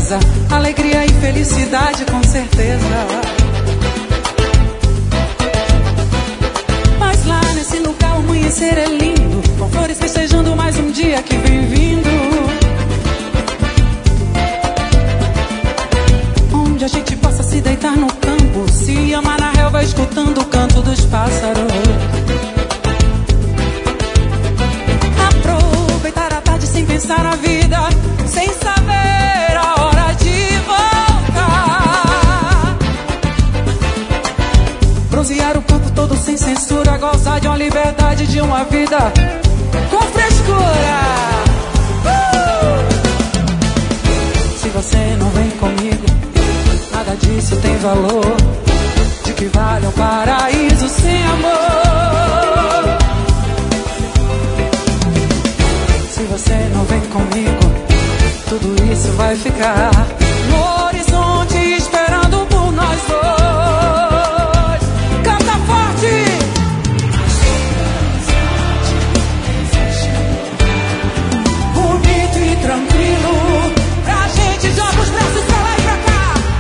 tristeza, alegria e felicidade com certeza. Mas lá nesse lugar o amanhecer é lindo, com flores festejando mais um dia que vem vindo. Onde a gente possa se deitar no campo, se amar na relva escutando o canto dos pássaros. Aproveitar a tarde sem pensar na vida, sem saber a hora de voltar. Bronzear o campo todo sem censura, gozar de uma liberdade, de uma vida com frescura. Se você não vem comigo, nada disso tem valor. De que vale um paraíso sem amor? Se você não vem comigo, tudo isso vai ficar no horizonte esperando por nós dois. Canta forte! Bonito e tranquilo, pra gente joga os braços pra lá e pra cá.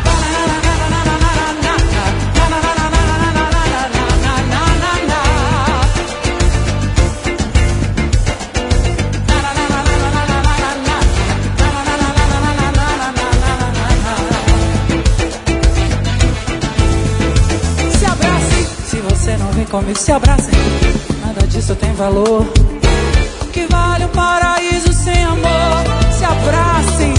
Se abracem, se você não vem comigo, se abracem. Nada disso tem valor. O que vale um paraíso sem amor? Se abracem.